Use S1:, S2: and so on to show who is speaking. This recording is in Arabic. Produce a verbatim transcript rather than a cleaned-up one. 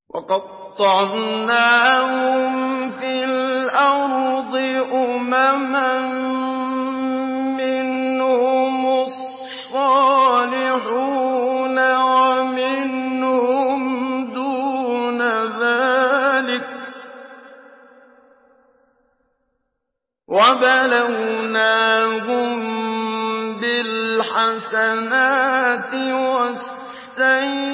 S1: وَقَطَّعْنَاهُمْ فِي الْأَرْضِ أُمَمًا مِّنْهُمُ الصَّالِحُونَ وَمِنْهُمْ دُونَ ذَٰلِكَ ۖ وَبَلَوْنَاهُم بِالْحَسَنَاتِ وَالسَّيِّئَاتِ